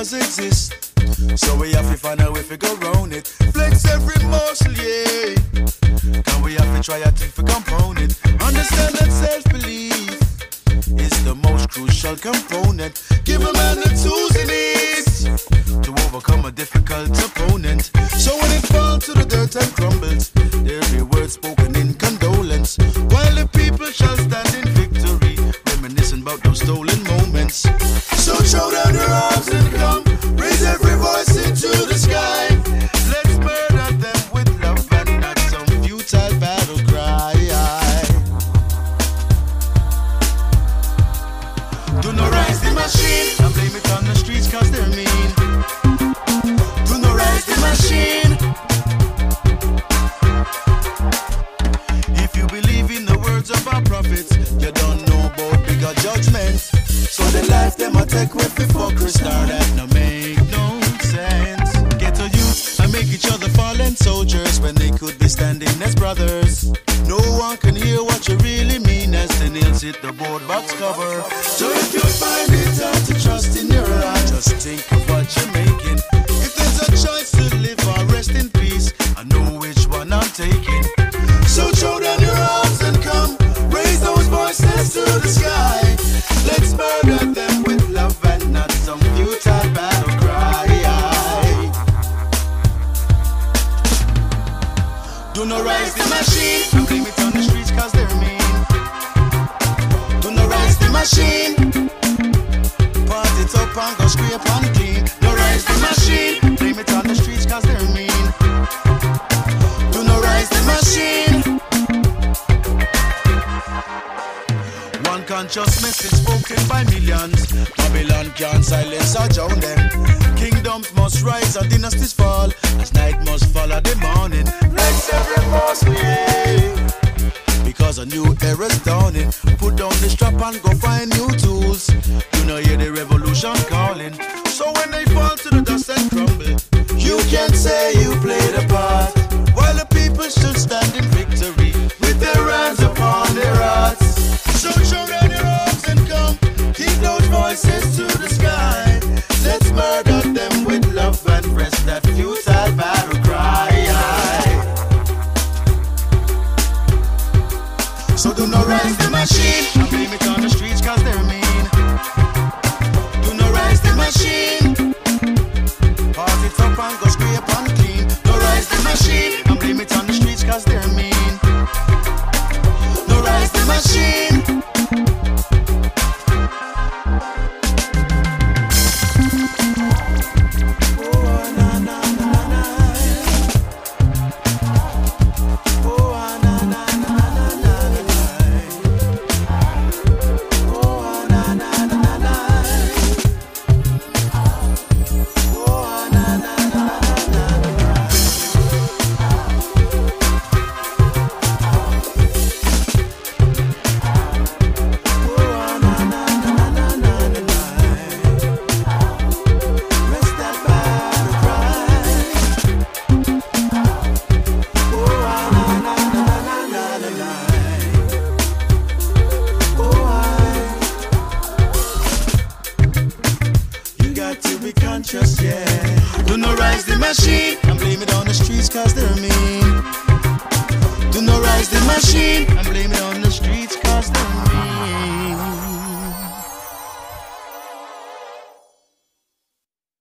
does exist. So we have to find out if we go round it. Flex every muscle, yeah. Can we have to try a thing for component? Understand that self-belief is the most crucial component. Give a man the tools he needs to overcome a difficult opponent. So when it falls to the dirt and crumbles, there'll be words spoken in condolence, while the people shall stand in victory, reminiscing about those stolen moments. So throw down your arms and come, raise every voice into the sky. Let's murder them with love and not some futile battle cry. Do not rise the machine and blame it on the streets cause they're mean. Do not rise the machine. If you believe in the words of our prophets, you don't know about bigger judgment. So the life them a take with hypocrisy, that no make no sense. Get a youth and make each other fallen soldiers when they could be standing as brothers. No one can hear what you really mean as the nails hit the board box cover. So if you find it hard to trust in your heart, just think of what you're making. If there's a choice to live or rest in peace, I know which one I'm taking. So throw down your arms and come, raise those voices to the sky. Let's murder them with love and not some futile battle cry. Do not rise the machine and blame it on the streets cause they're mean. Do not rise the machine, part it up and go scrape and clean. No rise the machine, blame it on the streets cause they're mean. Do not rise the machine. One conscious message spoken by millions. Babylon can't silence or drown them. Kingdoms must rise and dynasties fall, as night must follow the morning. Flex every muscle, yeah, because a new era's dawning. Put down the strap and go find new tools. You know hear the revolution calling. So when they fall to the dust and crumble, you can't say you played a part, while the people should stand in victory with their hands upon their hearts. So show down your arms and come, keep those voices to the sky. Let's murder them with love and rest that futile battle cry. So do not rise the machine and blame it on the streets cause they're mean. Do not rise the machine, part it up and go scrape and clean. Don't rise the machine and blame it on the streets cause they're mean. Don't rise the machine. Machine and blame it on